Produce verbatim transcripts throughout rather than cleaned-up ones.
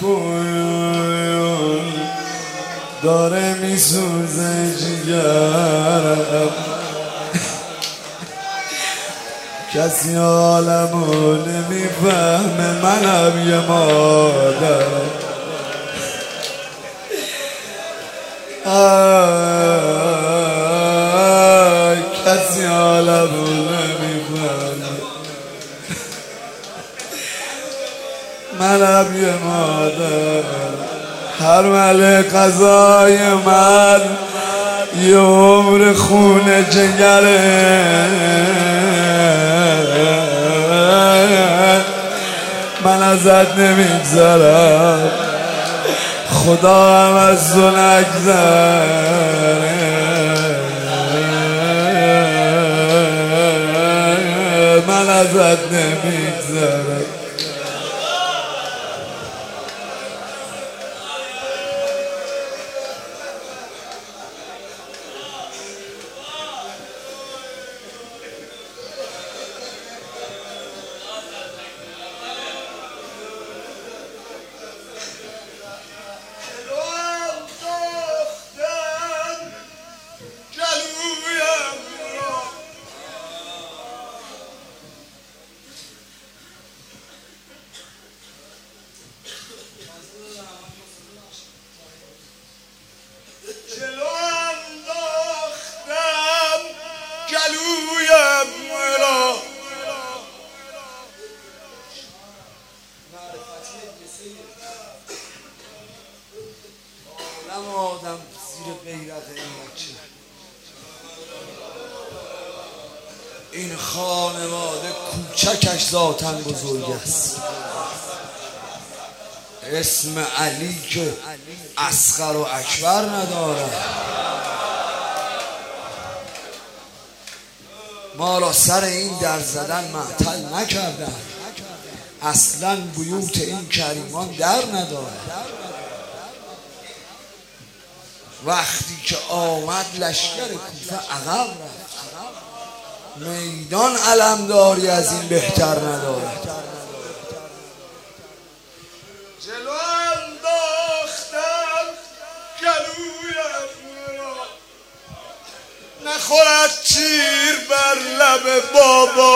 کن داره میسوزه جگرم، کسی عالمو نمیفهمه منم یه مادرم. آی کسی عالمو نمیفهمه منم یه مادرم. هر مله قضای من یه عمر خون جگره، من ازت نمیگذرم خدا هم از تو نگذره. من ازت نمیگذرم. آدم زیر غیرت این بچه، این خانواده کوچکش ذاتاً بزرگ است. اسم علی که اصغر و اکبر نداره. ما را سر این در زدن معطل نکردن، اصلاً بیوت این کریمان در نداره. وقتی که آمد لشکر کوفه عقب رفت، میدان علمداری از این بهتر نداره. جلو انداختم گلویم را، نخورد تیر بر لب بابا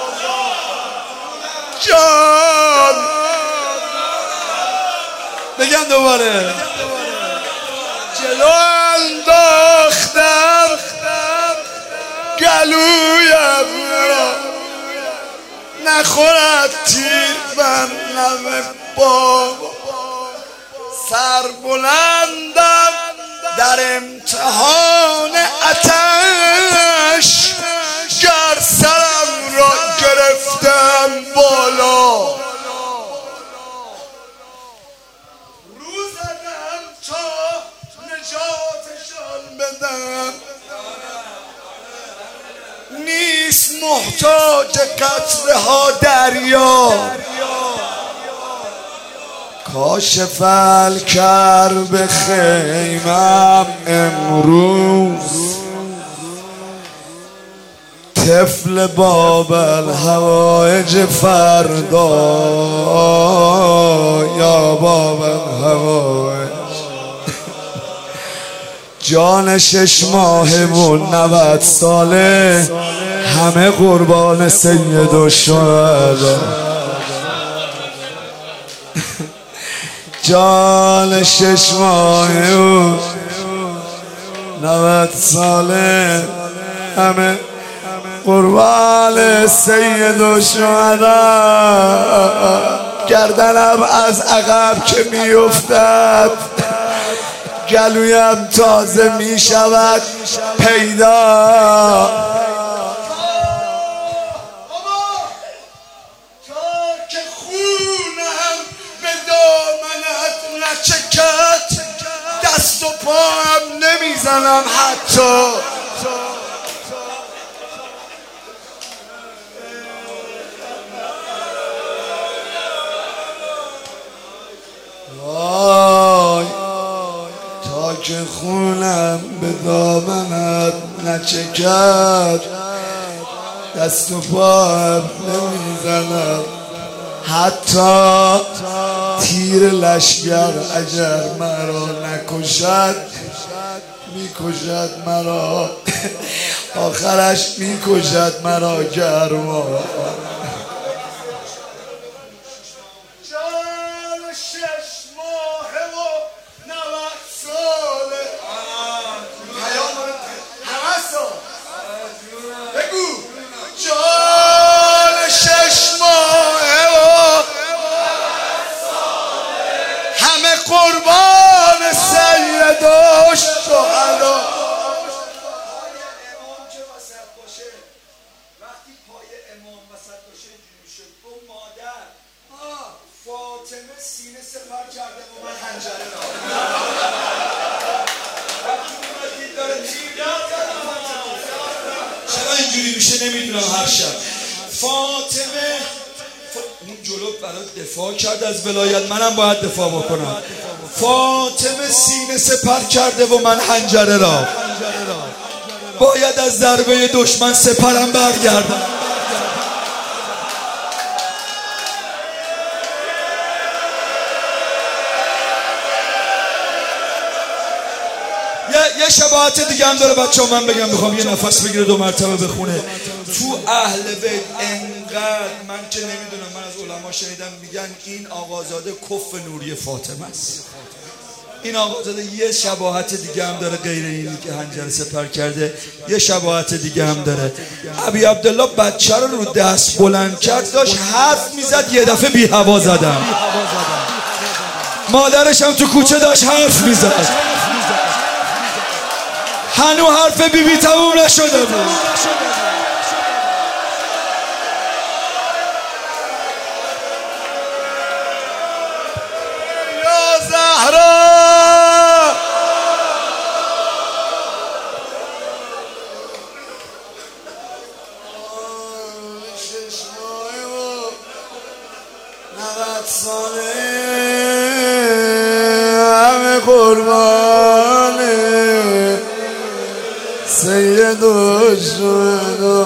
جان. بگم دوباره. جلو انداختم گلویم را، نخورد تیر بر لب بابا. سر بلندم در امتحان آتش، گر سرم را گرفتم بالا. روزدم تا نجاتشان بدم، نیست محتاج قطره ها دریا. کاشف الکرب خیمم امروز، طفل باب الهوایج فردا. یا باب الهوایج، جان شش ماهه و نود ساله همه قربان سید و شهدا. جان شش ماهه و نود ساله همه قربان سید و شهدا. گردنم از عقب که میافتد، گلویم تازه می شود پیدا. تا که خونم به دامنت نچکد، دست و پاهم نمیزنم حتی. وای تا که خونم به دامنت نچکد، دست و پاهم نمیزنم حتی تیر لشگر اگر مرا نکشد میکشد مرا، آخرش میکشد مرا گرما. جان شش ماهه و نود ساله همه سال بگو جان شش ماهه و همه قربان سید و شهدا. وقتی پای امام وسط باشه اینجوری میشه. گفت مادر فاطمه سینه سپر کرده و من حنجره را. وقتی اومدید داره تیر چرا اینجوری میشه نمیدونم. هر شب فاطمه اون جلو برات دفاع کرد از ولایت، منم باید دفاع بکنم. فاطمه سینه سپر کرده و من حنجره را، باید از ضربه دشمن سپرم برگردم. یه شباهت دیگه هم داره بچه ها، من بگم میخوام یه نفس بگیره دو مرتبه بخونه. تو اهل بیت انقدر، من که نمیدونم، من از علما شنیدم میگن این آقازاده کف نوری فاطمه است. این آقازاده یه شباهت دیگه هم داره غیر اینی که حنجره سپر کرده، یه شباهت دیگه هم داره. ابی عبدالله بچه رو رو دست بلند کرد، داشت حرف میزد، یه دفعه بی هوا زدم. مادرش هم تو کوچه داشت حرف میزد، هنو حرف بی بی تموم نشده بود. یا زهرا شش ماه و نود ساله همه قربانه سید و شهدا.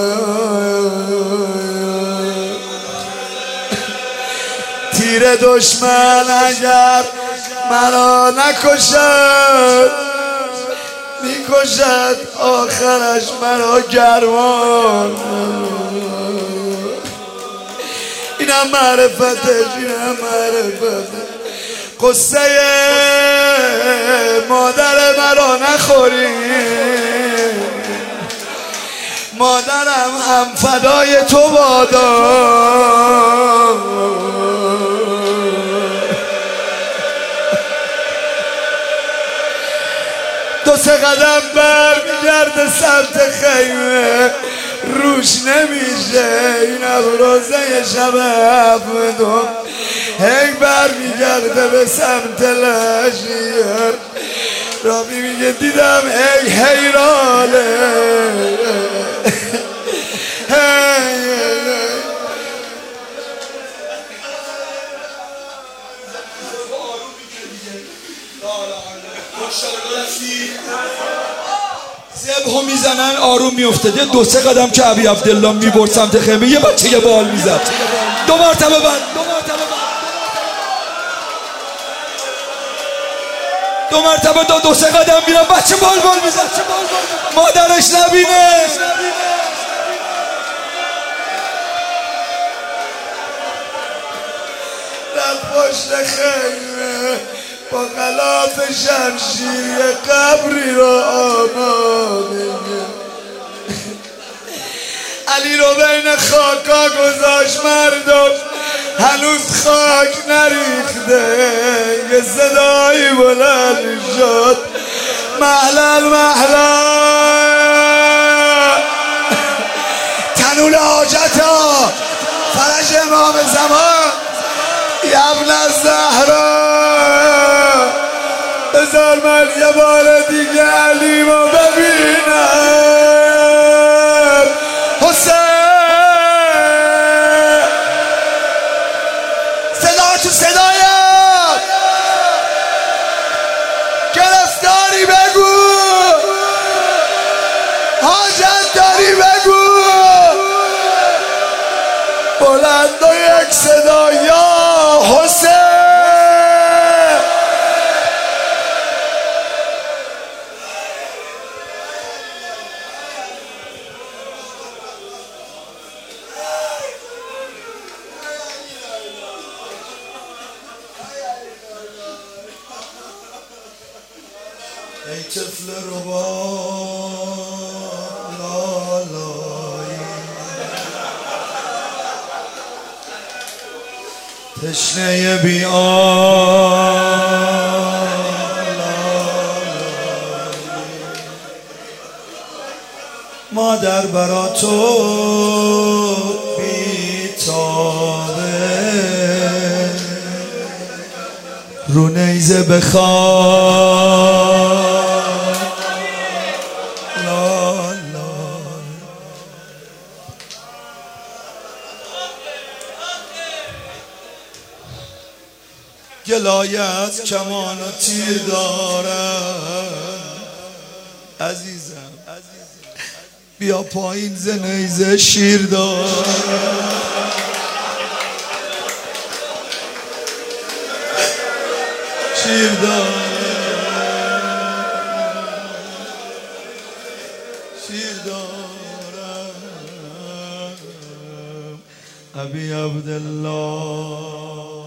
تیر دشمن اگر مرا نکشد میکشد، آخرش مرا گرمان. اینم معرفتش، اینم معرفتش. قصه مادر مرا نخوری، مادرم هم فدای تو بادا. دو سه قدم بر میگرده سمت خیمه، روش نمیشه. این ابروزه شب هفتم هی بر میگرده به سمت لشگر. رابی میگه دیدم ای حیراله زبهو میزنن آروم میافتاده. دو سه قدم که ابی عبدالله میبرد سمت خیمه، یه بچه یه بال میزد. دو مرتبه بعد دو مرتبه دو مرتبه دو دو سه قدم میرم، بچه بال بال میزد. مادرش نبینه. رفت پشت خیمه با غلاف شمشیر قبری رو آماده. علی رو بین خاکا گذاشت، مردم هنوز خاک نریخته. یه صدایی بلند شد، محلل محلل تنول حاجتا فرج امام زمان. ابن الزهرا بذار من یه بار دیگه علیمو ببینم. حسین صدا تو صدایم، گرفتاری بگو، حاجت داری بگو. بلند چند و یک صدا یا حسین. ای طفل ربا لالایی تشنه بی آن مادر برا تو بی تابه رو نیزه بخواه گلایت کمان و تیر دارم عزیزم بیا پایین ز نیزه شیر دارم شیر دارم شیر دارم ابی عبدالله